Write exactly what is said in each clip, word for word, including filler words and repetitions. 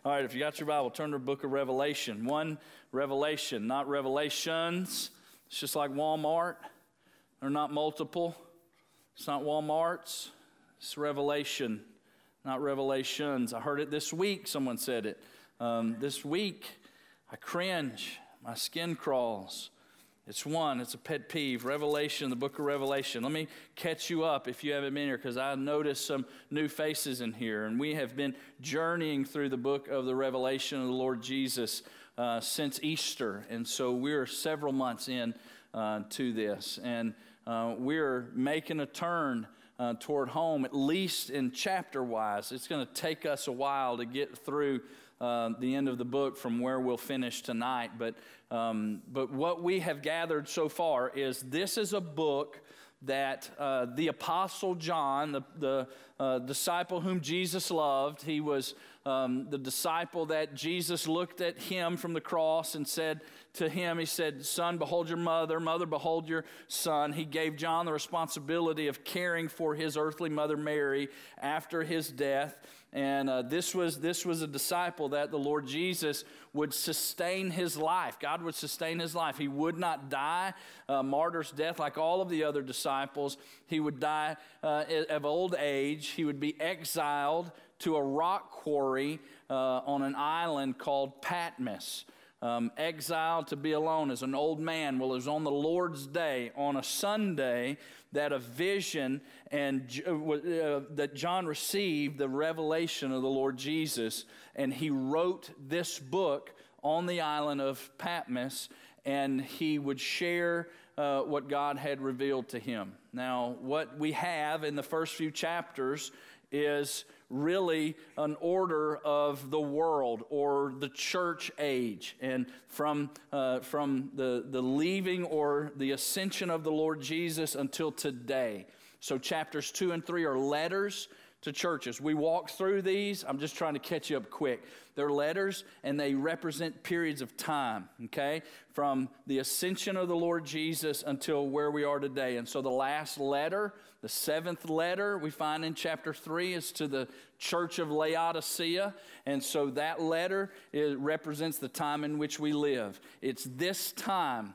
All right, if you got your Bible, turn to the book of Revelation. One revelation, not revelations. It's just like Walmart. They're not multiple. It's not Walmarts. It's revelation, not revelations. I heard it this week. Someone said it. Um, this week, I cringe. My skin crawls. It's one. It's a pet peeve. Revelation, the book of Revelation. Let me catch you up if you haven't been here, because I noticed some new faces in here. And we have been journeying through the book of the Revelation of the Lord Jesus uh, since Easter. And so we're several months in uh, to this. And uh, we're making a turn uh, toward home, at least in chapter-wise. It's going to take us a while to get through Uh, the end of the book from where we'll finish tonight. But um, but what we have gathered so far is this is a book that uh, the Apostle John, the, the uh, disciple whom Jesus loved, he was um, the disciple that Jesus looked at him from the cross and said to him, he said, "Son, behold your mother, mother, behold your son." He gave John the responsibility of caring for his earthly mother Mary after his death. And uh, this was this was a disciple that the Lord Jesus would sustain his life. God would sustain his life. He would not die a martyr's death like all of the other disciples. He would die uh, of old age. He would be exiled to a rock quarry uh, on an island called Patmos. Um, exiled to be alone as an old man. Well, it was on the Lord's day, on a Sunday, that a vision and uh, that John received the revelation of the Lord Jesus, and he wrote this book on the island of Patmos, and he would share uh, what God had revealed to him. Now, what we have in the first few chapters is really an order of the world or the church age, and from uh, from the, the leaving or the ascension of the Lord Jesus until today. So chapters two and three are letters to churches. We walk through these. I'm just trying to catch you up quick. They're letters, and they represent periods of time, okay? From the ascension of the Lord Jesus until where we are today. And so the last letter, the seventh letter we find in chapter three, is to the church of Laodicea. And so that letter is, represents the time in which we live. It's this time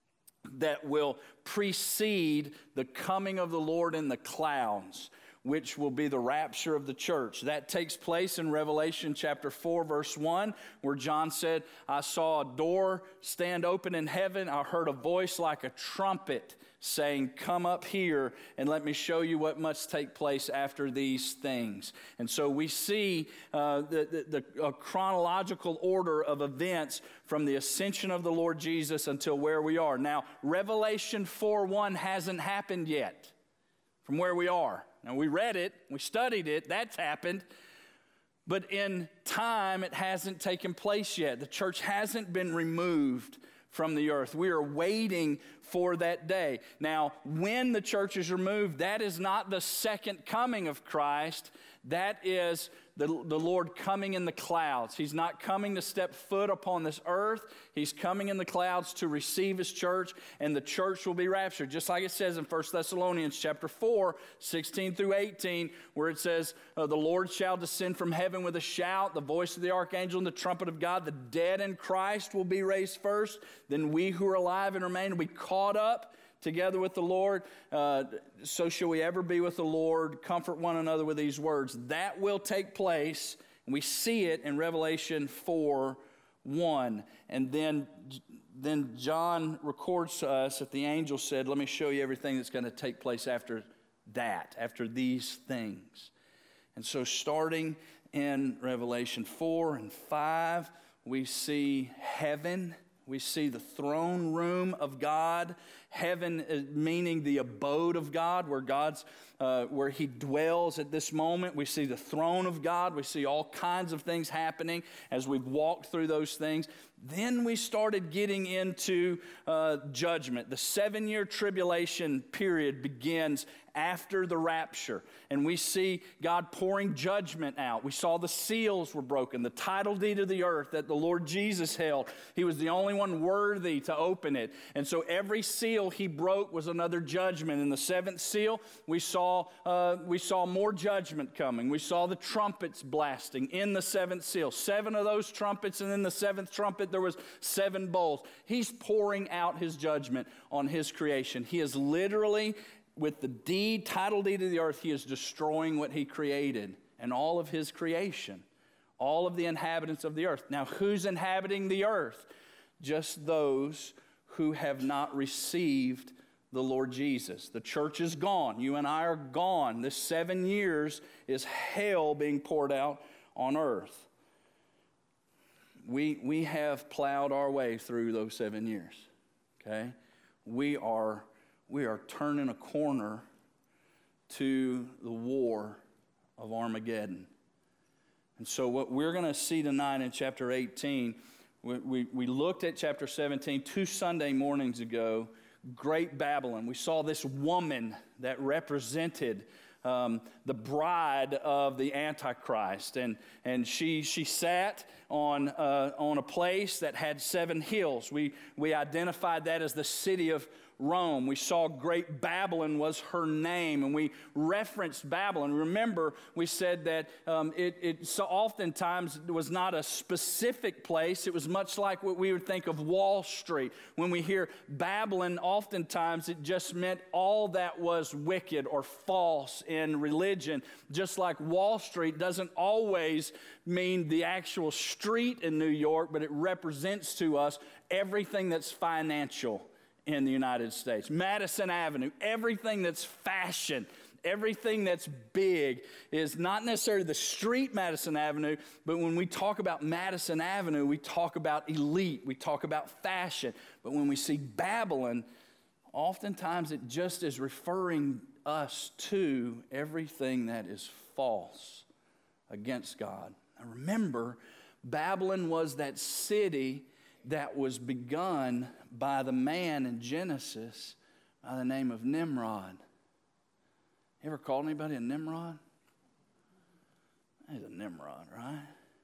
that will precede the coming of the Lord in the clouds, which will be the rapture of the church. That takes place in Revelation chapter four, verse one, where John said, "I saw a door stand open in heaven. I heard a voice like a trumpet saying, 'Come up here and let me show you what must take place after these things.'" And so we see uh, the, the, the a chronological order of events from the ascension of the Lord Jesus until where we are. Now, Revelation four one hasn't happened yet from where we are. Now, we read it, we studied it, that's happened, but in time, it hasn't taken place yet. The church hasn't been removed from the earth. We are waiting for that day. Now, when the church is removed, that is not the second coming of Christ. That is the, the Lord coming in the clouds. He's not coming to step foot upon this earth. He's coming in the clouds to receive his church, and the church will be raptured. Just like it says in First Thessalonians chapter four, sixteen through eighteen, where it says, uh, "The Lord shall descend from heaven with a shout, the voice of the archangel and the trumpet of God. The dead in Christ will be raised first. Then we who are alive and remain will be caught up together with the Lord. Uh, so shall we ever be with the Lord. Comfort one another with these words." That will take place, and we see it in Revelation four one. And then, then John records to us that the angel said, "Let me show you everything that's going to take place after that, after these things." And so starting in Revelation four and five, we see heaven. We see the throne room of God. Heaven meaning the abode of God, where God's, uh, where He dwells at this moment. We see the throne of God. We see all kinds of things happening as we've walked through those things. Then we started getting into uh, judgment. The seven-year tribulation period begins after the rapture. And we see God pouring judgment out. We saw the seals were broken, the title deed of the earth that the Lord Jesus held. He was the only one worthy to open it. And so every seal he broke was another judgment. In the seventh seal, we saw saw, uh, we saw more judgment coming. We saw the trumpets blasting in the seventh seal. Seven of those trumpets, and then the seventh trumpet, there was seven bowls. He's pouring out his judgment on his creation. He is literally, with the deed, title deed of the earth, he is destroying what he created and all of his creation, all of the inhabitants of the earth. Now, who's inhabiting the earth? Just those who have not received the Lord Jesus. The church is gone. You and I are gone. This seven years is hell being poured out on earth. We, we have plowed our way through those seven years, okay? We are, we are turning a corner to the war of Armageddon. And so what we're going to see tonight in chapter eighteen, we, we, we looked at chapter seventeen two Sunday mornings ago, Great Babylon. We saw this woman that represented um, the bride of the Antichrist. And, and she, she sat on, uh, on a place that had seven hills. We, we identified that as the city of Rome. We saw Great Babylon was her name, and we referenced Babylon. Remember, we said that um, it, it so oftentimes was not a specific place. It was much like what we would think of Wall Street. When we hear Babylon, oftentimes it just meant all that was wicked or false in religion. Just like Wall Street doesn't always mean the actual street in New York, but it represents to us everything that's financial in the United States. Madison Avenue, everything that's fashion, everything that's big is not necessarily the street Madison Avenue, but when we talk about Madison Avenue, we talk about elite, we talk about fashion. But when we see Babylon, oftentimes it just is referring us to everything that is false against God. Now remember, Babylon was that city that was begun by the man in Genesis by the name of Nimrod. You ever called anybody a Nimrod? He's a Nimrod, right?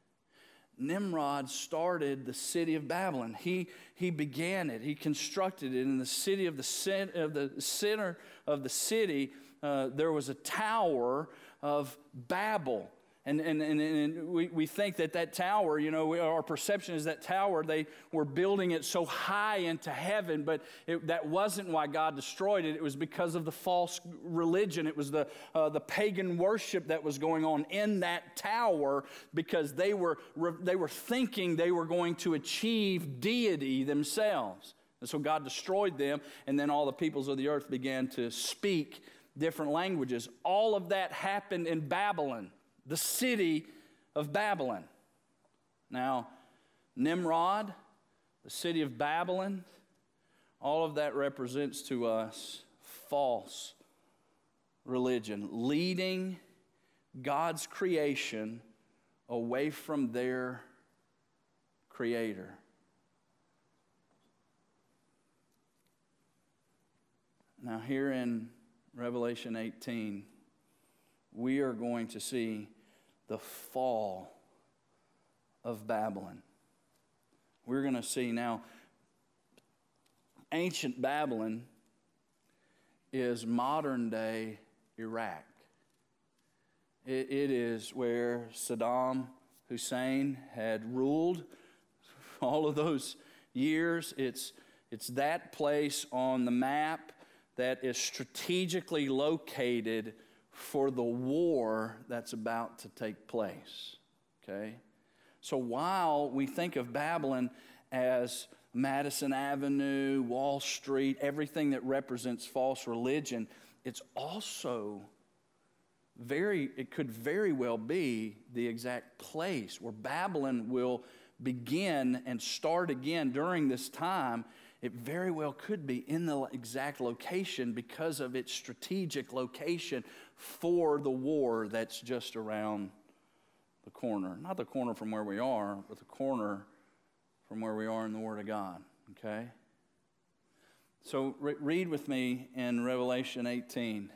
Nimrod started the city of Babylon. He, he began it. He constructed it. In the city of the, cent- of the center of the city, uh, there was a tower of Babel. And, and, and, and we, we think that that tower, you know, we, our perception is that tower, they were building it so high into heaven, but it, that wasn't why God destroyed it. It was because of the false religion. It was the, uh, the pagan worship that was going on in that tower, because they were, they were thinking they were going to achieve deity themselves. And so God destroyed them, and then all the peoples of the earth began to speak different languages. All of that happened in Babylon, the city of Babylon. Now, Nimrod, the city of Babylon, all of that represents to us false religion, leading God's creation away from their Creator. Now, here in Revelation eighteen, we are going to see the fall of Babylon. We're going to see now, ancient Babylon is modern day Iraq. It, it is where Saddam Hussein had ruled all of those years. It's, it's that place on the map that is strategically located for the war that's about to take place, okay? So while we think of Babylon as Madison Avenue, Wall Street, everything that represents false religion, it's also very, it could very well be the exact place where Babylon will begin and start again during this time. It very well could be in the exact location because of its strategic location for the war that's just around the corner. Not the corner from where we are, but the corner from where we are in the Word of God, okay? So re- read with me in Revelation eighteen.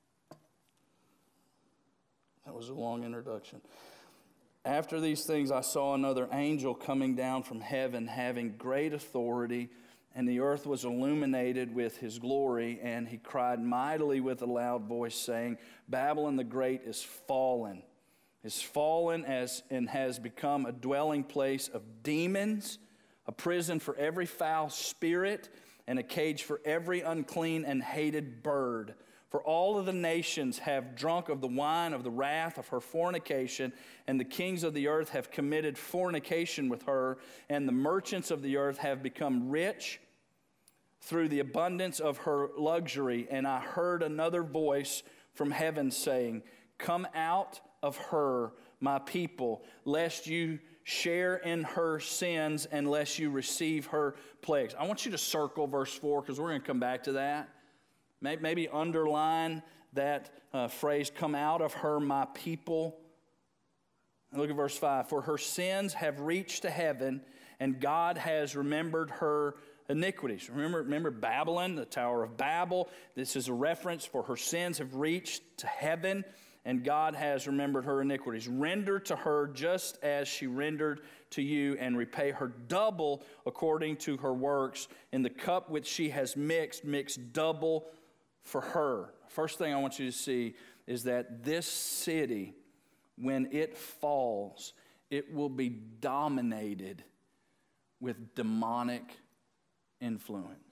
That was a long introduction. After these things, I saw another angel coming down from heaven, having great authority and the earth was illuminated with his glory, and he cried mightily with a loud voice, saying, Babylon the Great is fallen, is fallen as and has become a dwelling place of demons, a prison for every foul spirit, and a cage for every unclean and hated bird. For all of the nations have drunk of the wine of the wrath of her fornication, and the kings of the earth have committed fornication with her, and the merchants of the earth have become rich through the abundance of her luxury. And I heard another voice from heaven saying, Come out of her, my people, lest you share in her sins, and lest you receive her plagues. I want you to circle verse four, because we're going to come back to that. Maybe underline that uh, phrase, come out of her, my people. And look at verse five. For her sins have reached to heaven, and God has remembered her iniquities. Remember, remember Babylon, the Tower of Babel. This is a reference for her sins have reached to heaven, and God has remembered her iniquities. Render to her just as she rendered to you, and repay her double according to her works. In the cup which she has mixed, mix double for her. First thing I want you to see is that this city, when it falls, it will be dominated with demonic influence.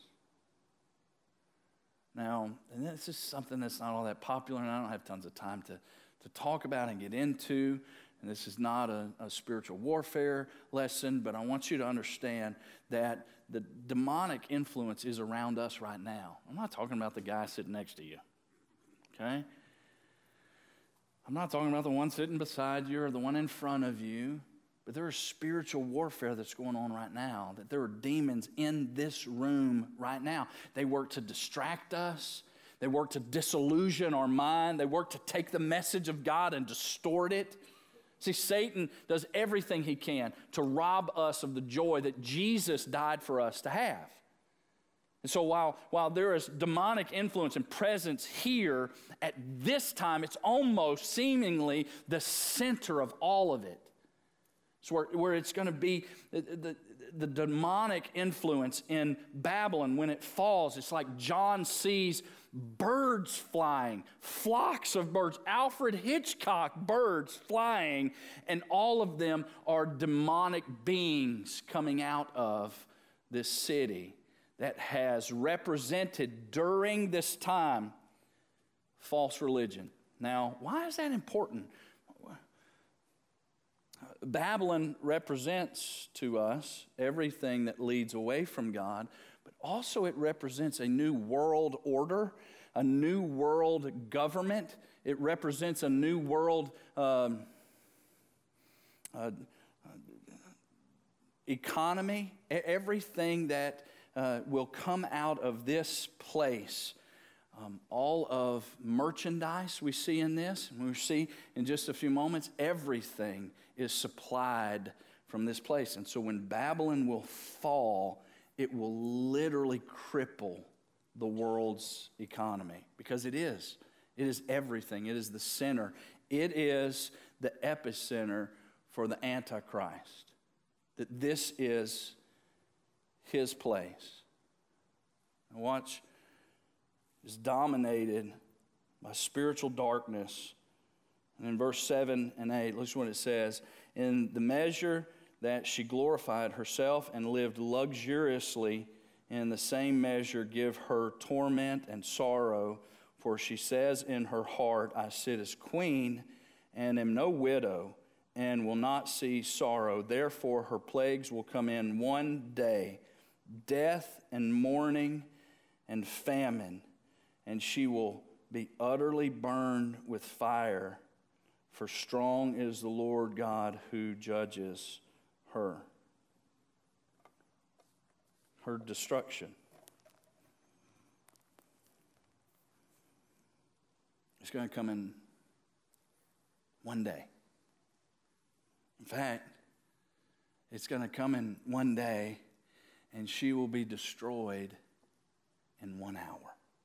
Now, and this is something that's not all that popular, and I don't have tons of time to, to talk about and get into, and this is not a, a spiritual warfare lesson, but I want you to understand that the demonic influence is around us right now. I'm not talking about the guy sitting next to you, okay? I'm not talking about the one sitting beside you or the one in front of you, but there is spiritual warfare that's going on right now, that there are demons in this room right now. They work to distract us. They work to disillusion our mind. They work to take the message of God and distort it. See, Satan does everything he can to rob us of the joy that Jesus died for us to have. And so while, while there is demonic influence and presence here, at this time, it's almost seemingly the center of all of it. So where, where it's going to be the, the, the demonic influence in Babylon, when it falls, it's like John sees birds flying, flocks of birds, Alfred Hitchcock birds flying, and all of them are demonic beings coming out of this city that has represented during this time false religion. Now, why is that important? Babylon represents to us everything that leads away from God, but also it represents a new world order, a new world government. It represents a new world um, uh, economy, everything that uh, will come out of this place. Um, all of merchandise we see in this, and we'll see in just a few moments, everything is supplied from this place. And so when Babylon will fall, it will literally cripple the world's economy, because it is. It is everything. It is the center. It is the epicenter for the Antichrist. That this is his place. Now watch. Is dominated by spiritual darkness. And in verse seven and eight, listen what it says. In the measure that she glorified herself and lived luxuriously, in the same measure give her torment and sorrow. For she says in her heart, I sit as queen and am no widow, and will not see sorrow. Therefore her plagues will come in one day, death and mourning and famine, and she will be utterly burned with fire, for strong is the Lord God who judges her. Her destruction. It's going to come in one day. In fact, it's going to come in one day, and she will be destroyed in one hour.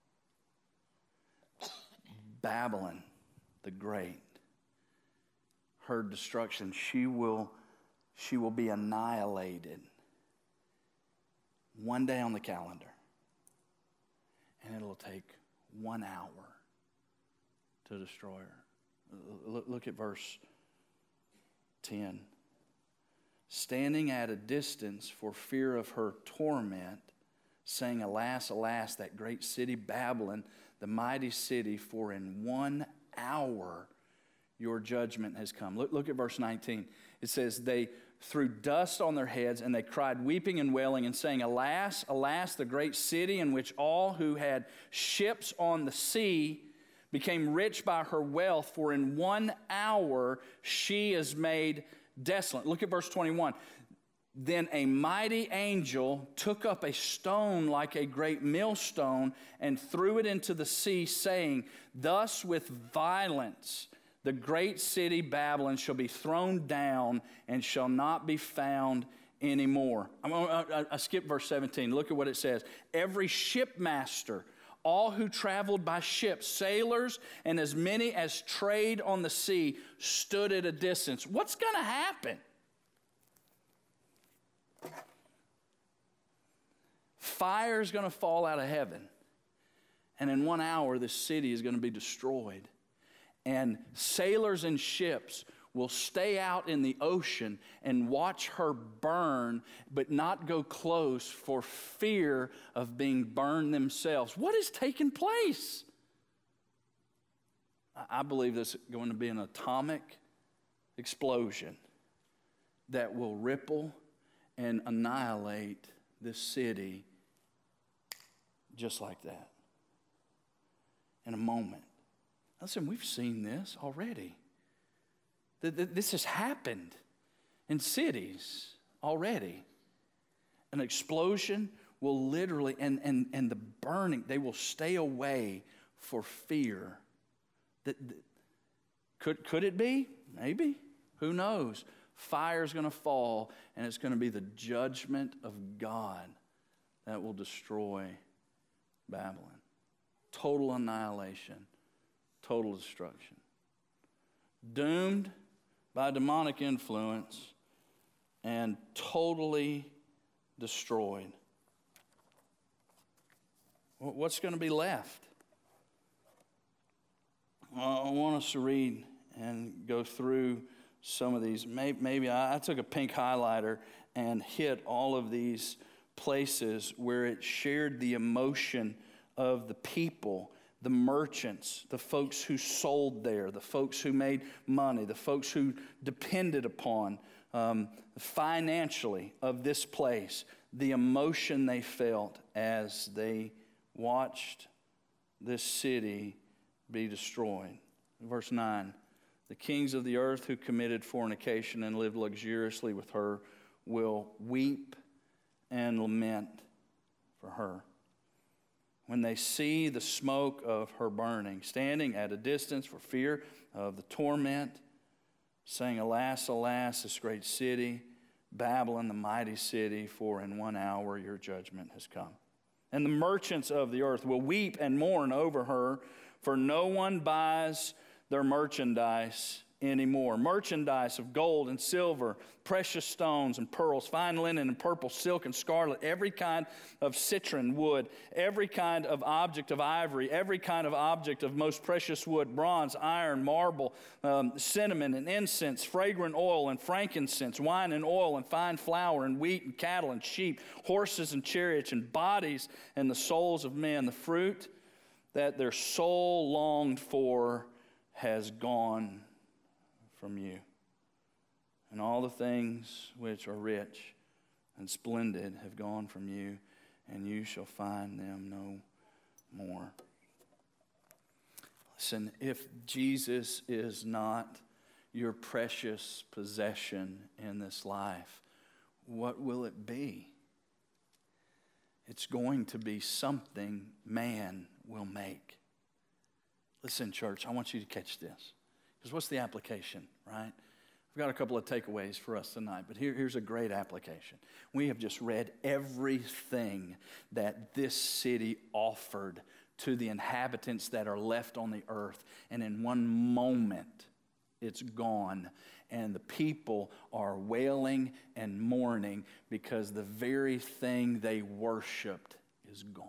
Babylon the Great, her destruction, she will, she will be annihilated one day on the calendar. And it'll take one hour to destroy her. Look, look at verse ten. Standing at a distance for fear of her torment, saying, alas, alas, that great city Babylon, the mighty city, for in one hour your judgment has come. Look, look at verse nineteen. It says, they threw dust on their heads, and they cried, weeping and wailing, and saying, alas, alas, the great city in which all who had ships on the sea became rich by her wealth, for in one hour she is made desolate. Look at verse twenty-one. Then a mighty angel took up a stone like a great millstone and threw it into the sea, saying, thus with violence the great city Babylon shall be thrown down and shall not be found anymore. I, I, I skipped verse seventeen. Look at what it says. Every shipmaster, all who traveled by ship, sailors, and as many as trade on the sea, stood at a distance. What's going to happen? Fire is going to fall out of heaven. And in one hour, this city is going to be destroyed. And sailors and ships will stay out in the ocean and watch her burn, but not go close for fear of being burned themselves. What is taking place? I believe there's going to be an atomic explosion that will ripple and annihilate this city just like that in a moment. Listen, we've seen this already. This has happened in cities already. An explosion will literally, and, and, and the burning, they will stay away for fear. That, that could, could it be? Maybe. Who knows? Fire's going to fall, and it's going to be the judgment of God that will destroy Babylon. Total annihilation. Total destruction. Doomed by demonic influence and totally destroyed. What's going to be left? Well, I want us to read and go through some of these. Maybe I took a pink highlighter and hit all of these places where it shared the emotion of the people, the merchants, the folks who sold there, the folks who made money, the folks who depended upon um, financially of this place, the emotion they felt as they watched this city be destroyed. Verse nine, the kings of the earth who committed fornication and lived luxuriously with her will weep and lament for her when they see the smoke of her burning, standing at a distance for fear of the torment, saying, alas, alas, this great city, Babylon, the mighty city, for in one hour your judgment has come. And the merchants of the earth will weep and mourn over her, for no one buys their merchandise anymore. Merchandise of gold and silver, precious stones and pearls, fine linen and purple, silk and scarlet, every kind of citron wood, every kind of object of ivory, every kind of object of most precious wood, bronze, iron, marble, um, cinnamon and incense, fragrant oil and frankincense, wine and oil and fine flour and wheat and cattle and sheep, horses and chariots and bodies and the souls of men. The fruit that their soul longed for has gone from you. And all the things which are rich and splendid have gone from you, and you shall find them no more. Listen, if Jesus is not your precious possession in this life, what will it be? It's going to be something man will make. Listen, church, I want you to catch this. Because what's the application, right? We've got a couple of takeaways for us tonight, but here, here's a great application. We have just read everything that this city offered to the inhabitants that are left on the earth, and in one moment, it's gone. and the people are wailing and mourning because the very thing they worshiped is gone.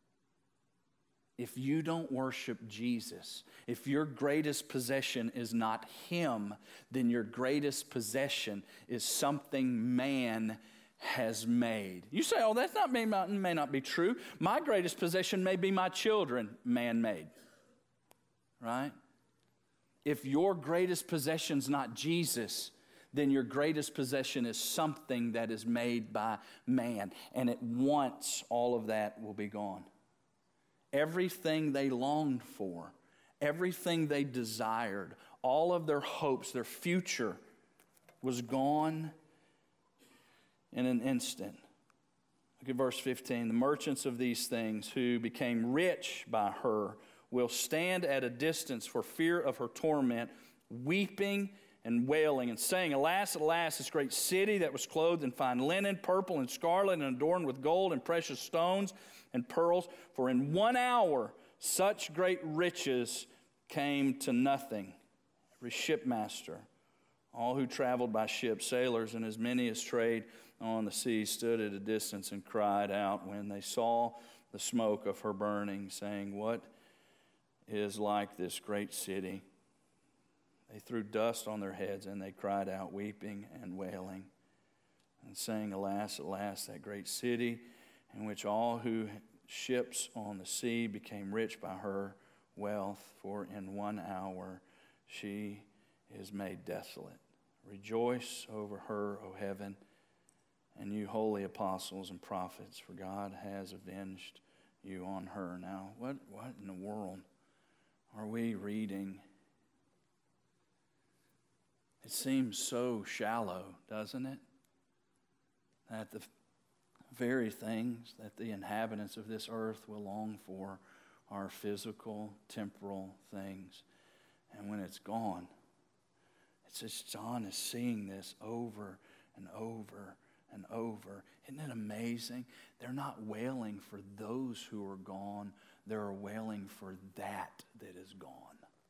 If you don't worship Jesus, if your greatest possession is not Him, then your greatest possession is something man has made. You say, oh, that's not may not, may not be true. My greatest possession may be my children, man-made. Right? If your greatest possession's not Jesus, then your greatest possession is something that is made by man. And at once, all of that will be gone. Everything they longed for, everything they desired, all of their hopes, their future was gone in an instant. Look at verse fifteen. The merchants of these things who became rich by her will stand at a distance for fear of her torment, weeping and wailing and saying, alas, alas, this great city that was clothed in fine linen, purple and scarlet, and adorned with gold and precious stones and pearls. For in one hour such great riches came to nothing. Every shipmaster, all who traveled by ship, sailors, and as many as trade on the sea, stood at a distance and cried out when they saw the smoke of her burning, saying, what is like this great city? They threw dust on their heads, and they cried out, weeping and wailing, and saying, alas, alas, that great city, in which all who ships on the sea became rich by her wealth, for in one hour she is made desolate. Rejoice over her, O heaven, and you holy apostles and prophets, for God has avenged you on her. Now, what, what in the world are we reading? It seems so shallow, doesn't it? That the very things that the inhabitants of this earth will long for are physical, temporal things. And when it's gone, it's just John is seeing this over and over and over. Isn't it amazing? They're not wailing for those who are gone. They're wailing for that that is gone.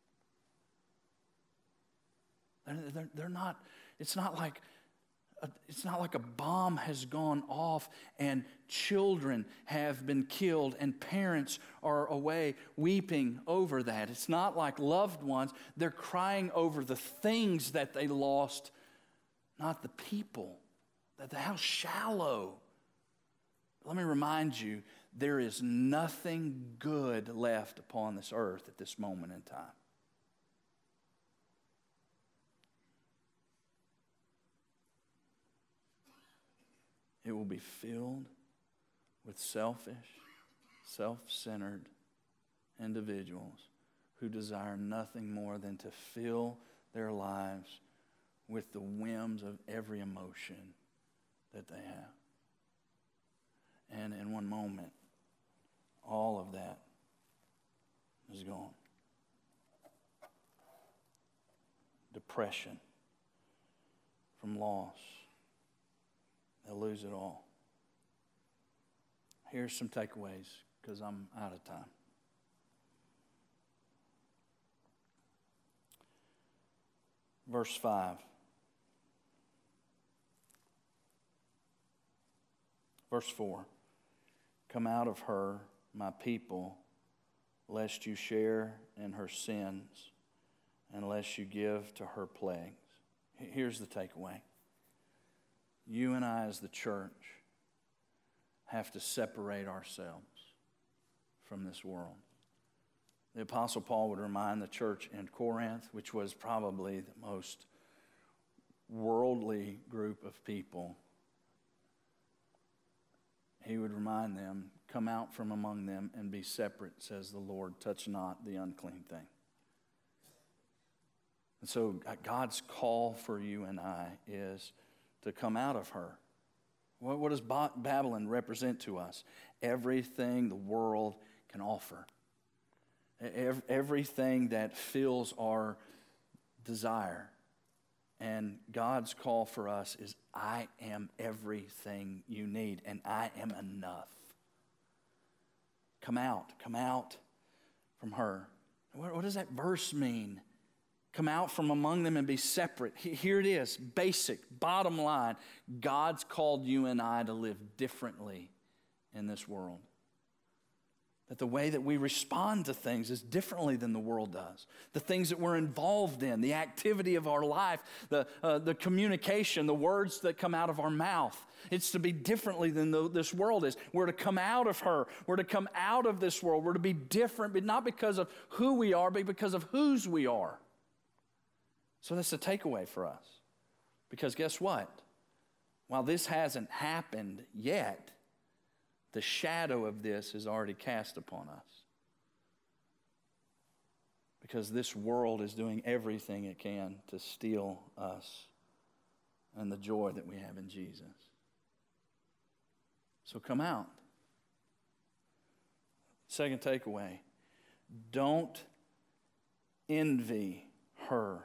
They're, they're, they're not, it's not like, a, it's not like a bomb has gone off and children have been killed and parents are away weeping over that. It's not like loved ones. They're crying over the things that they lost, not the people. That how shallow. Let me remind you, there is nothing good left upon this earth at this moment in time. It will be filled with selfish, self-centered individuals who desire nothing more than to fill their lives with the whims of every emotion that they have. And in one moment, all of that is gone. Depression from loss. They'll lose it all. Here's some takeaways, because I'm out of time. Verse five. Verse four. Come out of her, my people, lest you share in her sins, and lest you give to her plagues. Here's the takeaway. You and I as the church have to separate ourselves from this world. The Apostle Paul would remind the church in Corinth, which was probably the most worldly group of people. He would remind them, come out from among them and be separate, says the Lord. Touch not the unclean thing. And so God's call for you and I is to come out of her. What, what does Babylon represent to us? Everything the world can offer. Everything that fills our desire. And God's call for us is, I am everything you need, and I am enough. Come out, come out from her. What, what does that verse mean? Come out from among them and be separate. Here it is, basic, bottom line. God's called you and I to live differently in this world. That the way that we respond to things is differently than the world does. The things that we're involved in, the activity of our life, the, uh, the communication, the words that come out of our mouth. It's to be differently than the, this world is. We're to come out of her. We're to come out of this world. We're to be different, but not because of who we are, but because of whose we are. So that's the takeaway for us. Because guess what? While this hasn't happened yet, the shadow of this is already cast upon us. Because this world is doing everything it can to steal us and the joy that we have in Jesus. So come out. Second takeaway, don't envy her.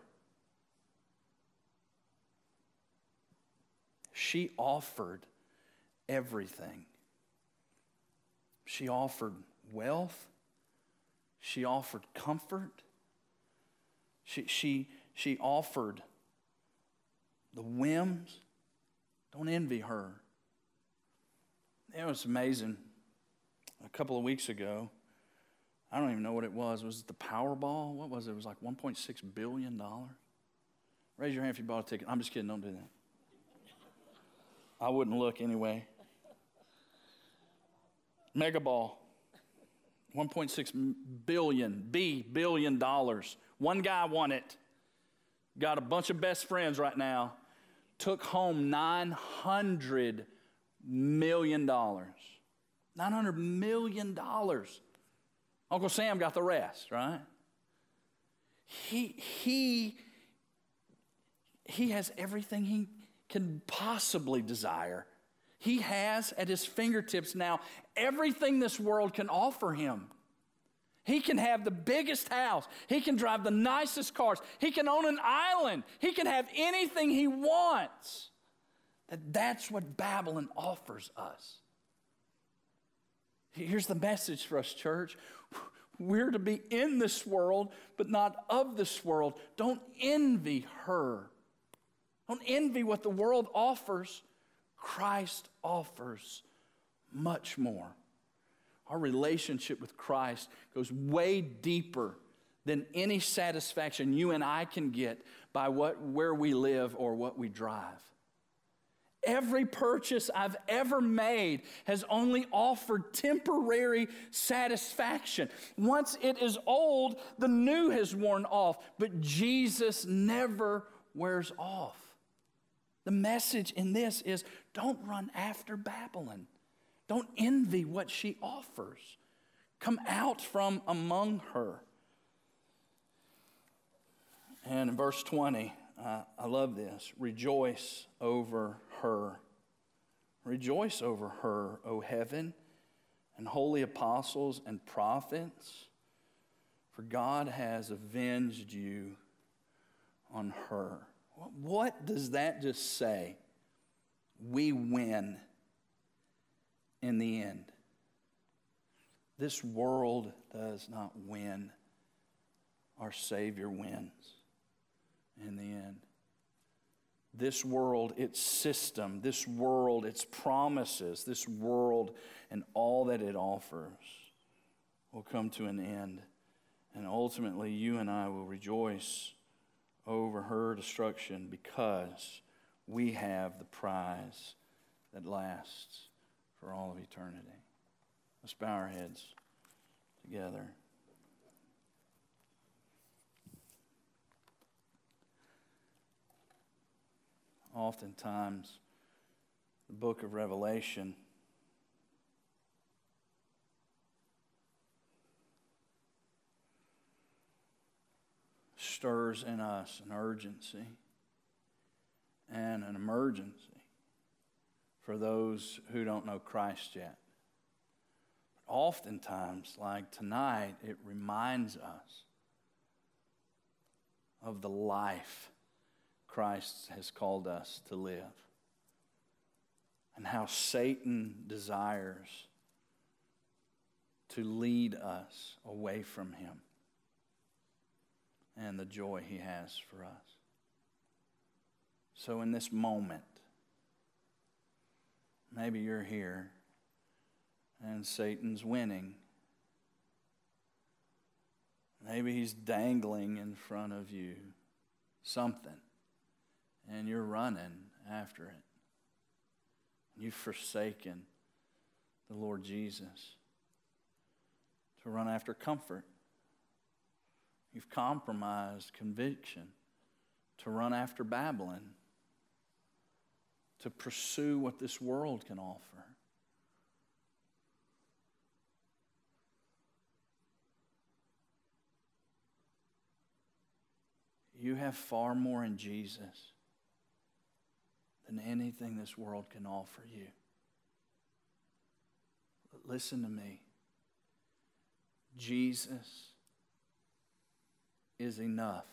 She offered everything. She offered wealth. She offered comfort. She, she, she offered the whims. Don't envy her. It was amazing. A couple of weeks ago, I don't even know what it was. Was it the Powerball? What was it? It was like one point six billion dollars. Raise your hand if you bought a ticket. I'm just kidding. Don't do that. I wouldn't look anyway. Mega Ball, one point six billion, B, billion dollars. One guy won it. Got a bunch of best friends right now. Took home nine hundred million dollars. nine hundred million dollars. Uncle Sam got the rest, right? He, he, he has everything he can possibly desire. He has at his fingertips now everything this world can offer him. He can have the biggest house. He can drive the nicest cars. He can own an island. He can have anything he wants. That that's what Babylon offers us. Here's the message for us, church. We're to be in this world, but not of this world. Don't envy her. Don't envy what the world offers. Christ offers much more. Our relationship with Christ goes way deeper than any satisfaction you and I can get by what, where we live or what we drive. Every purchase I've ever made has only offered temporary satisfaction. Once it is old, the new has worn off, but Jesus never wears off. The message in this is don't run after Babylon. Don't envy what she offers. Come out from among her. And in verse twenty, uh, I love this. Rejoice over her. Rejoice over her, O heaven, and holy apostles and prophets, for God has avenged you on her. What does that just say? We win in the end. This world does not win. Our Savior wins in the end. This world, its system, this world, its promises, this world and all that it offers will come to an end. And ultimately, you and I will rejoice over her destruction because we have the prize that lasts for all of eternity. Let's bow our heads together. Oftentimes, the book of Revelation stirs in us an urgency and an emergency for those who don't know Christ yet. But oftentimes, like tonight, it reminds us of the life Christ has called us to live and how Satan desires to lead us away from him. and the joy he has for us. So in this moment, maybe you're here and Satan's winning. Maybe he's dangling in front of you something, and you're running after it. You've forsaken the Lord Jesus to run after comfort. You've compromised conviction to run after Babylon, to pursue what this world can offer. You have far more in Jesus than anything this world can offer you. But listen to me. Jesus is enough.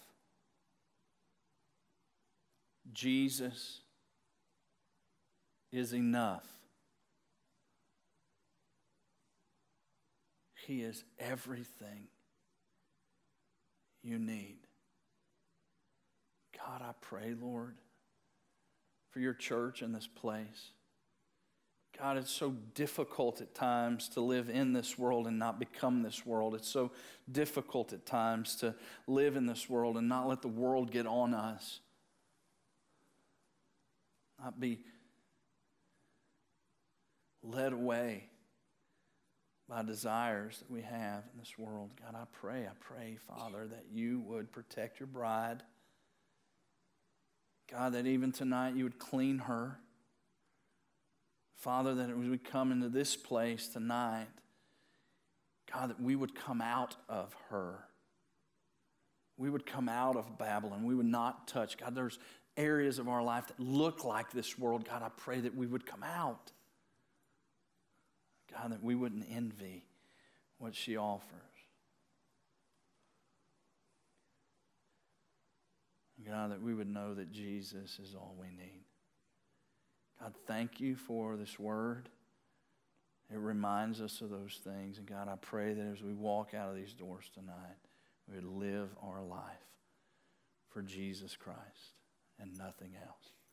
Jesus is enough. He is everything you need. God, I pray, Lord, for your church in this place. God, it's so difficult at times to live in this world and not become this world. It's so difficult at times to live in this world and not let the world get on us. Not be led away by desires that we have in this world. God, I pray, I pray, Father, that you would protect your bride. God, that even tonight you would clean her. Father, that as we come into this place tonight, God, that we would come out of her. We would come out of Babylon. We would not touch. God, there's areas of our life that look like this world. God, I pray that we would come out. God, that we wouldn't envy what she offers. God, that we would know that Jesus is all we need. God, thank you for this word. It reminds us of those things. And God, I pray that as we walk out of these doors tonight, we would live our life for Jesus Christ and nothing else.